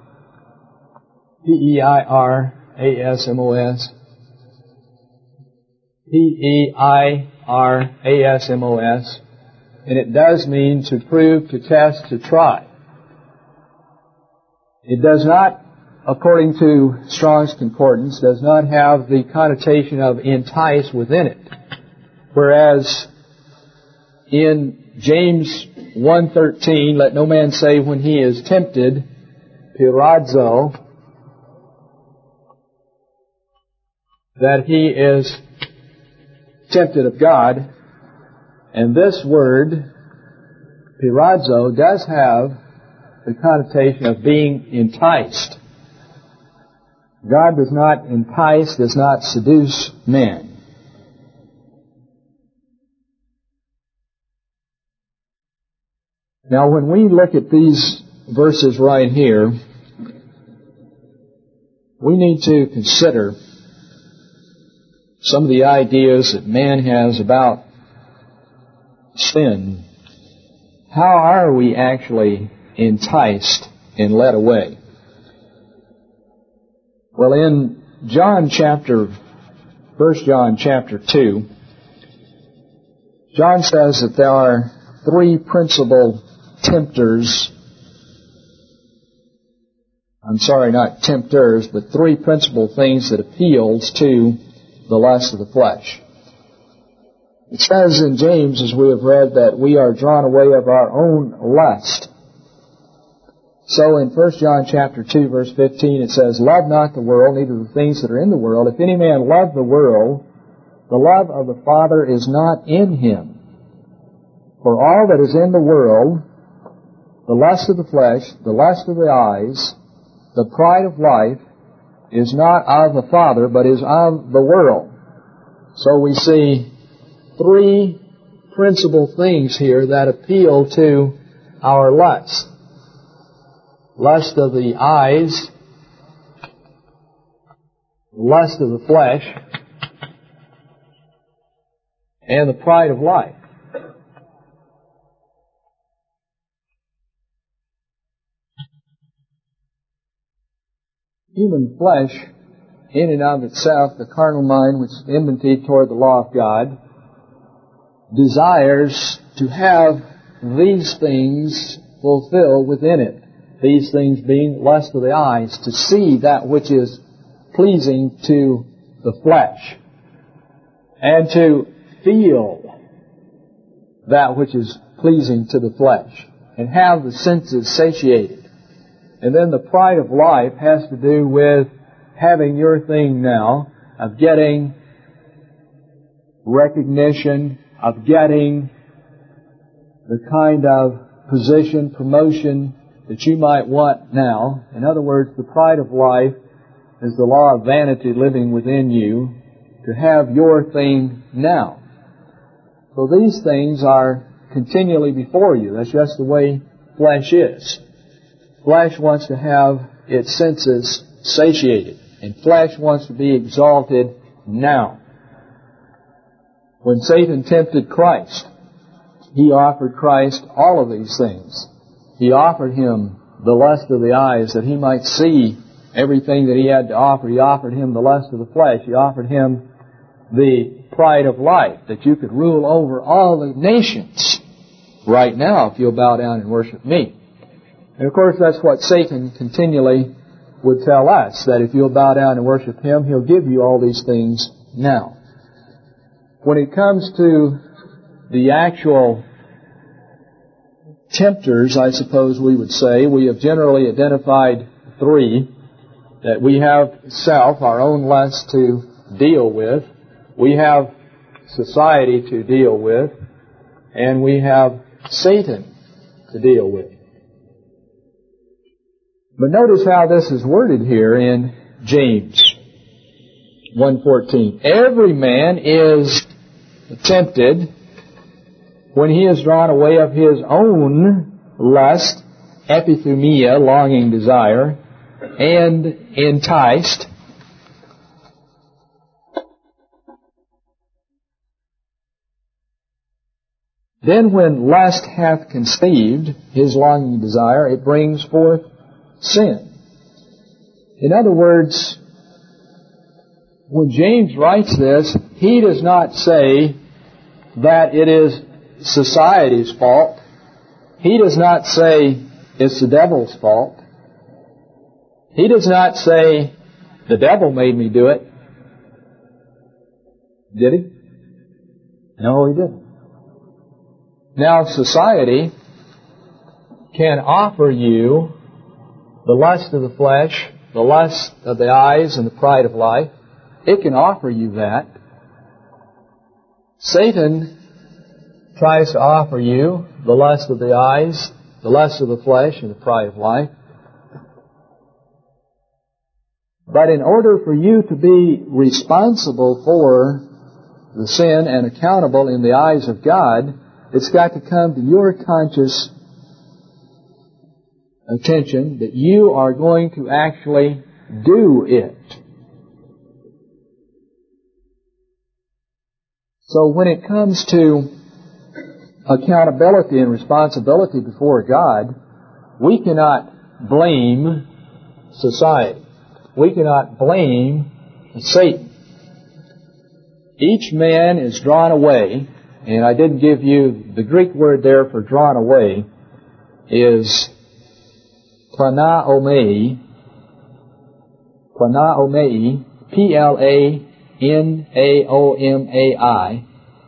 S1: P E I R A S M O S. P E I R A S M O S. And it does mean to prove, to test, to try. It does not, according to Strong's Concordance, does not have the connotation of entice within it. Whereas in James one thirteen, let no man say when he is tempted, pirazo, that he is tempted of God. And this word, pirazo, does have the connotation of being enticed. God does not entice, does not seduce man. Now, when we look at these verses right here, we need to consider some of the ideas that man has about sin. How are we actually enticed and led away? Well, in John chapter, First John chapter two, John says that there are three principal tempters. I'm sorry, not tempters, but three principal things that appeals to the lust of the flesh. It says in James, as we have read, that we are drawn away of our own lust. So in First John chapter two, verse fifteen, it says, love not the world, neither the things that are in the world. If any man love the world, the love of the Father is not in him. For all that is in the world, the lust of the flesh, the lust of the eyes, the pride of life, is not of the Father, but is of the world. So we see three principal things here that appeal to our lust. Lust of the eyes, lust of the flesh, and the pride of life. human flesh, in and of itself, the carnal mind, which is enmity toward the law of God, desires to have these things fulfilled within it. These things being lust of the eyes, to see that which is pleasing to the flesh, and to feel that which is pleasing to the flesh, and have the senses satiated. And then the pride of life has to do with having your thing now, of getting recognition, of getting the kind of position, promotion that you might want now. In other words, the pride of life is the law of vanity living within you, to have your thing now. So these things are continually before you. That's just the way flesh is. Flesh wants to have its senses satiated, and flesh wants to be exalted now. When Satan tempted Christ, he offered Christ all of these things. He offered him the lust of the eyes, that he might see everything that he had to offer. He offered him the lust of the flesh. He offered him the pride of life, that you could rule over all the nations right now if you'll bow down and worship me. And of course, that's what Satan continually would tell us, that if you'll bow down and worship him, he'll give you all these things now. When it comes to the actual tempters, I suppose we would say, we have generally identified three. That we have self, our own lust, to deal with. We have society to deal with. And we have Satan to deal with. But notice how this is worded here in James one fourteen. Every man is tempted when he is drawn away of his own lust, epithumia, longing desire, and enticed. Then when lust hath conceived his longing desire, it brings forth sin. In other words, when James writes this, he does not say that it is society's fault. He does not say it's the devil's fault. He does not say, the devil made me do it. Did he? No, he didn't. Now, society can offer you the lust of the flesh, the lust of the eyes, and the pride of life. It can offer you that. Satan tries to offer you the lust of the eyes, the lust of the flesh, and the pride of life. But in order for you to be responsible for the sin and accountable in the eyes of God, it's got to come to your conscious attention that you are going to actually do it. So when it comes to accountability and responsibility before God, we cannot blame society. We cannot blame Satan. Each man is drawn away, and I didn't give you the Greek word there for drawn away, is planaomai, planaomai, P L A N A O M A I,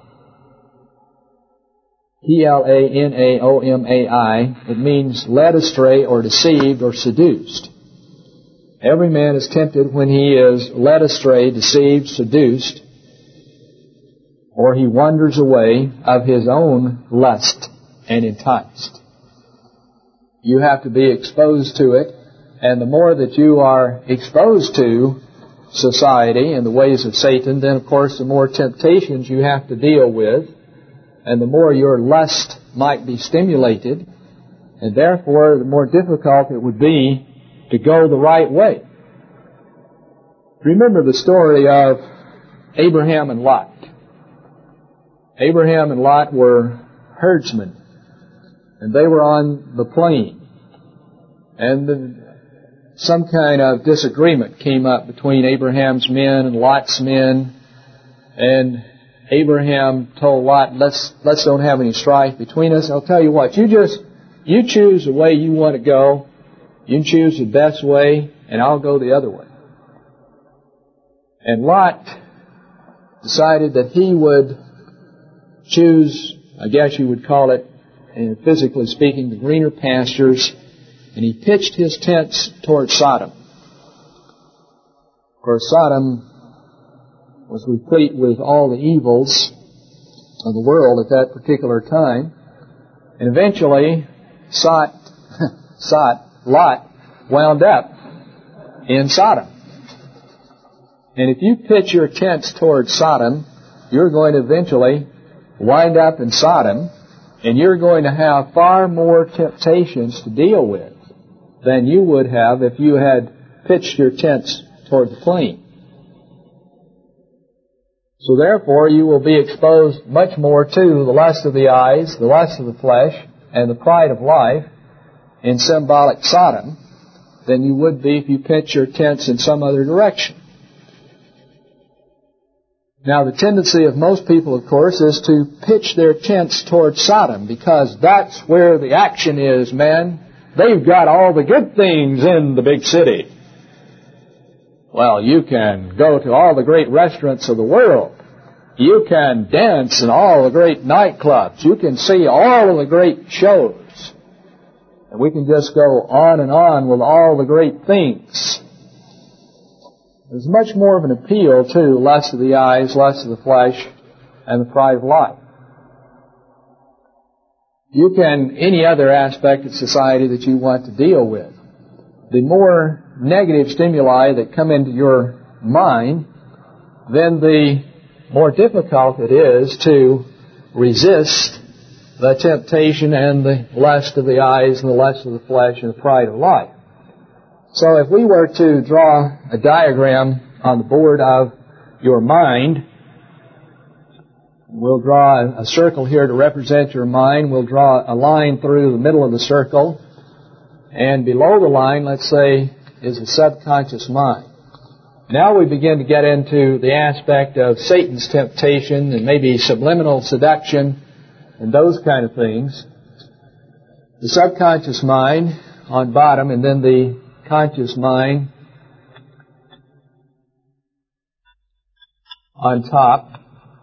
S1: P L A N A O M A I. It means led astray or deceived or seduced. Every man is tempted when he is led astray, deceived, seduced, or he wanders away of his own lust and enticed. You have to be exposed to it, and the more that you are exposed to society and the ways of Satan, then of course the more temptations you have to deal with, and the more your lust might be stimulated, and therefore the more difficult it would be to go the right way. Remember the story of Abraham and Lot. Abraham and Lot were herdsmen, and they were on the plain. And the some kind of disagreement came up between Abraham's men and Lot's men, and Abraham told Lot, let's, let's don't have any strife between us. I'll tell you what, you just, you choose the way you want to go. You choose the best way, and I'll go the other way. And Lot decided that he would choose, I guess you would call it, and physically speaking, the greener pastures, and he pitched his tents toward Sodom. Of course, Sodom was replete with all the evils of the world at that particular time, and eventually, Sot, Sot, Lot, wound up in Sodom. And if you pitch your tents toward Sodom, you're going to eventually wind up in Sodom, and you're going to have far more temptations to deal with than you would have if you had pitched your tents toward the plain. So therefore, you will be exposed much more to the lust of the eyes, the lust of the flesh, and the pride of life in symbolic Sodom than you would be if you pitch your tents in some other direction. Now, the tendency of most people, of course, is to pitch their tents toward Sodom because that's where the action is, man. They've got all the good things in the big city. Well, you can go to all the great restaurants of the world. You can dance in all the great nightclubs. You can see all of the great shows. And we can just go on and on with all the great things. There's much more of an appeal to lust of the eyes, lust of the flesh, and the pride of life. You can, any other aspect of society that you want to deal with. The more negative stimuli that come into your mind, then the more difficult it is to resist the temptation and the lust of the eyes and the lust of the flesh and the pride of life. So if we were to draw a diagram on the board of your mind, we'll draw a circle here to represent your mind. We'll draw a line through the middle of the circle. And below the line, let's say, is the subconscious mind. Now we begin to get into the aspect of Satan's temptation and maybe subliminal seduction and those kind of things. The subconscious mind on bottom, and then the conscious mind on top.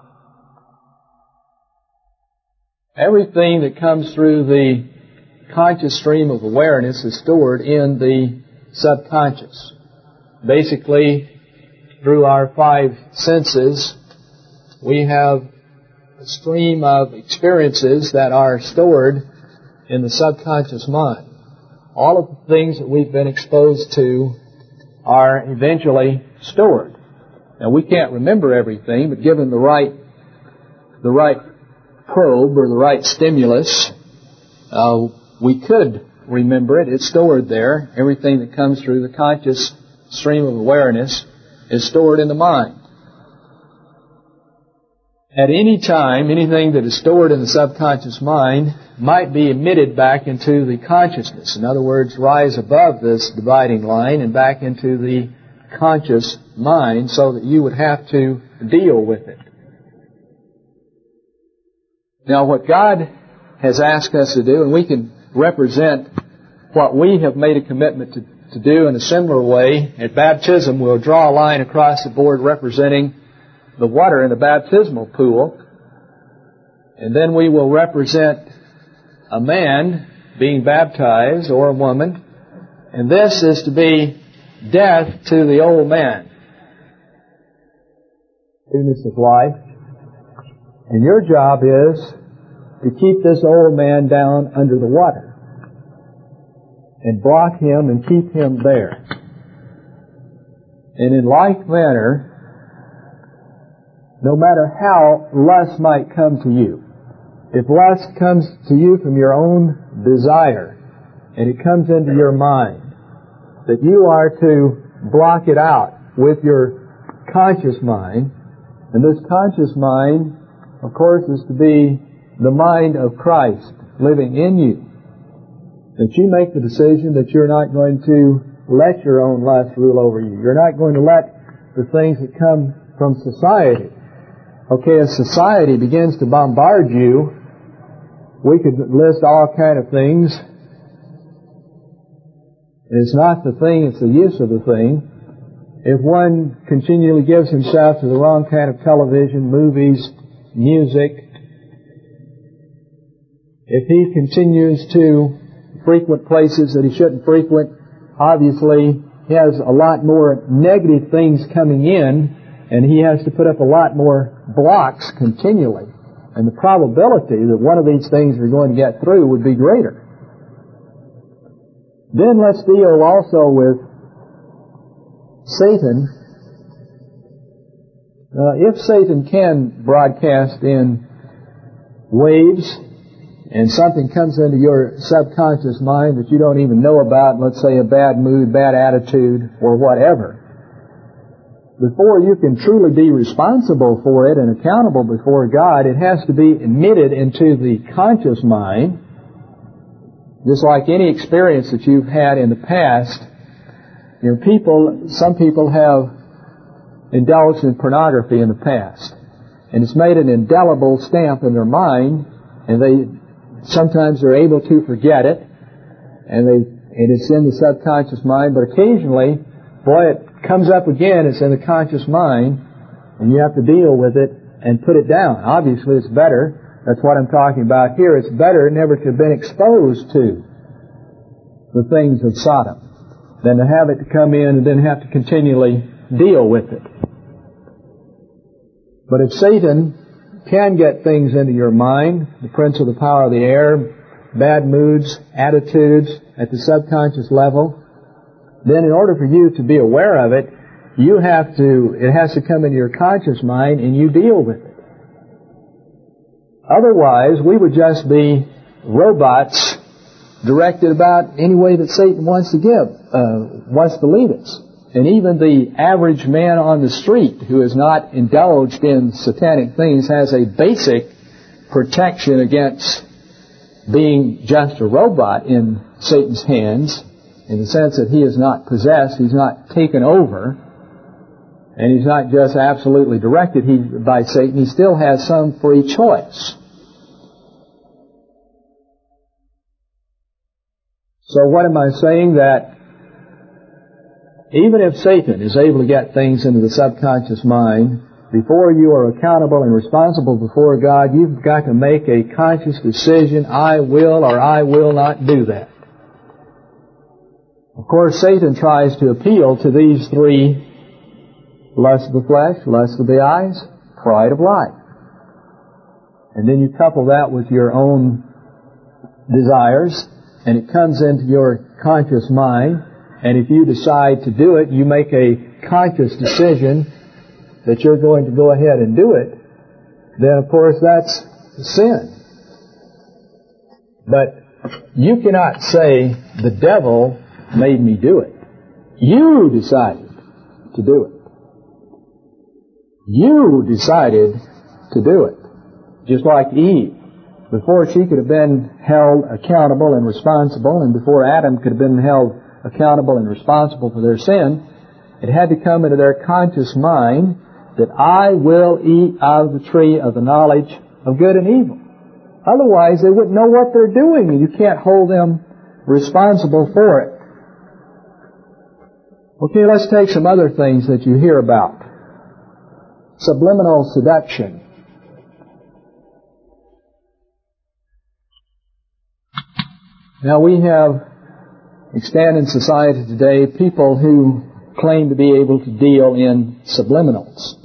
S1: Everything that comes through the conscious stream of awareness is stored in the subconscious. Basically, through our five senses, we have a stream of experiences that are stored in the subconscious mind. All of the things that we've been exposed to are eventually stored. Now, we can't remember everything, but given the right, the right probe or the right stimulus, uh, we could remember it. It's stored there. Everything that comes through the conscious stream of awareness is stored in the mind. At any time, anything that is stored in the subconscious mind might be emitted back into the consciousness. In other words, rise above this dividing line and back into the conscious mind so that you would have to deal with it. Now, what God has asked us to do, and we can represent what we have made a commitment to, to do in a similar way. At baptism, we'll draw a line across the board representing the water in the baptismal pool, and then we will represent a man being baptized or a woman, and this is to be death to the old man, newness of life. And your job is to keep this old man down under the water and block him and keep him there. And in like manner, no matter how lust might come to you, if lust comes to you from your own desire and it comes into your mind, that you are to block it out with your conscious mind, and this conscious mind, of course, is to be the mind of Christ living in you. That you make the decision that you're not going to
S2: let your own lust rule over you. You're not going to let the things that come from society. Okay, as society begins to bombard you, we could list all kind of things. It's not the thing, it's the use of the thing. If one continually gives himself to the wrong kind of television, movies, music, if he continues to frequent places that he shouldn't frequent, obviously he has a lot more negative things coming in, and he has to put up a lot more blocks continually. And the probability that one of these things are going to get through would be greater. Then let's deal also with Satan. Uh, if Satan can broadcast in waves, and something comes into your subconscious mind that you don't even know about, let's say a bad mood, bad attitude, or whatever, before you can truly be responsible for it and accountable before God, it has to be admitted into the conscious mind. Just like any experience that you've had in the past, you know, people, some people have indulged in pornography in the past, and it's made an indelible stamp in their mind, and they sometimes they're able to forget it, and they and it's in the subconscious mind. But occasionally, boy, it comes up again. It's in the conscious mind, and you have to deal with it and put it down. Obviously, it's better. That's what I'm talking about here. It's better never to have been exposed to the things of Sodom than to have it to come in and then have to continually deal with it. But if Satan can get things into your mind, the prince of the power of the air, bad moods, attitudes at the subconscious level, then in order for you to be aware of it, you have to, it has to come into your conscious mind and you deal with it. Otherwise, we would just be robots directed about any way that Satan wants to give, uh, wants to lead us. And even the average man on the street who is not indulged in satanic things has a basic protection against being just a robot in Satan's hands, in the sense that he is not possessed, he's not taken over, and he's not just absolutely directed he, by Satan. He still has some free choice. So what am I saying? That even if Satan is able to get things into the subconscious mind, before you are accountable and responsible before God, you've got to make a conscious decision, I will or I will not do that. Of course, Satan tries to appeal to these three: lust of the flesh, lust of the eyes, pride of life. And then you couple that with your own desires, and it comes into your conscious mind, and if you decide to do it, you make a conscious decision that you're going to go ahead and do it, then of course that's sin. But you cannot say, the devil made me do it. You decided to do it. You decided to do it. Just like Eve. Before she could have been held accountable and responsible, and before Adam could have been held accountable and responsible for their sin, it had to come into their conscious mind that I will eat out of the tree of the knowledge of good and evil. Otherwise, they wouldn't know what they're doing, and you can't hold them responsible for it. Okay, let's take some other things that you hear about. Subliminal seduction. Now, we have extant in society today people who claim to be able to deal in subliminals.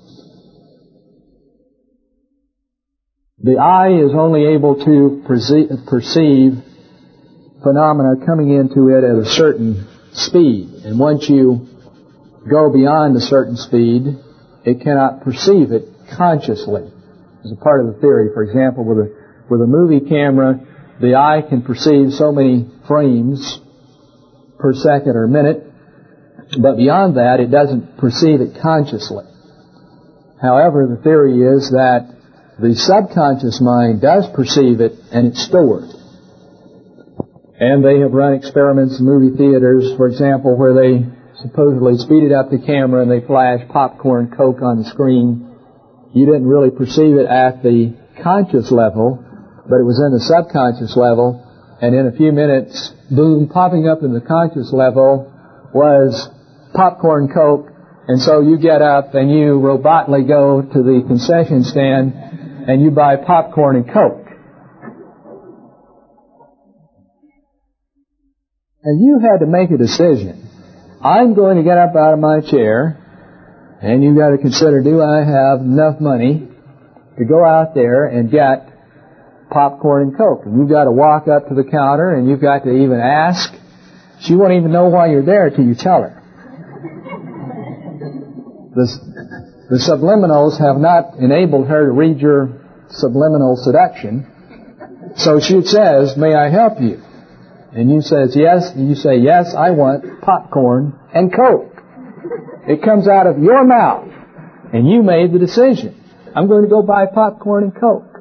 S2: The eye is only able to perceive phenomena coming into it at a certain speed. And once you go beyond a certain speed, it cannot perceive it consciously. As a part of the theory, for example, with a, with a movie camera, the eye can perceive so many frames per second or minute, but beyond that, it doesn't perceive it consciously. However, the theory is that the subconscious mind does perceive it, and it's stored. And they have run experiments in movie theaters, for example, where they supposedly speeded up the camera and they flashed popcorn Coke on the screen. You didn't really perceive it at the conscious level, but it was in the subconscious level, and in a few minutes, boom, popping up in the conscious level was popcorn Coke, and so you get up and you robotly go to the concession stand and you buy popcorn and Coke. And you had to make a decision. I'm going to get up out of my chair, and you've got to consider, do I have enough money to go out there and get popcorn and Coke? And you've got to walk up to the counter, and you've got to even ask. She won't even know why you're there till you tell her. The, the subliminals have not enabled her to read your subliminal seduction. So she says, may I help you? And you says yes, and you say, yes, I want popcorn and Coke. It comes out of your mouth, and you made the decision. I'm going to go buy popcorn and Coke.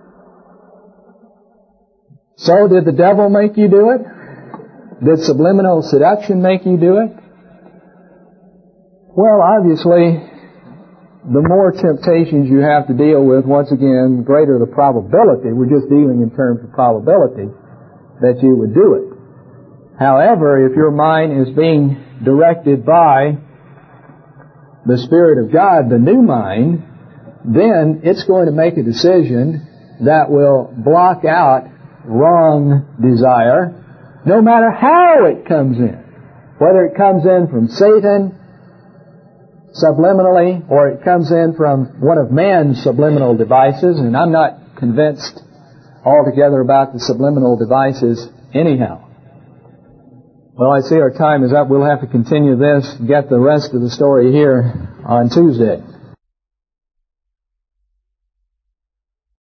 S2: So did the devil make you do it? Did subliminal seduction make you do it? Well, obviously, the more temptations you have to deal with, once again, the greater the probability, we're just dealing in terms of probability, that you would do it. However, if your mind is being directed by the Spirit of God, the new mind, then it's going to make a decision that will block out wrong desire, no matter how it comes in. Whether it comes in from Satan, subliminally, or it comes in from one of man's subliminal devices, and I'm not convinced altogether about the subliminal devices anyhow. Well, I see our time is up. We'll have to continue this, get the rest of the story here on Tuesday.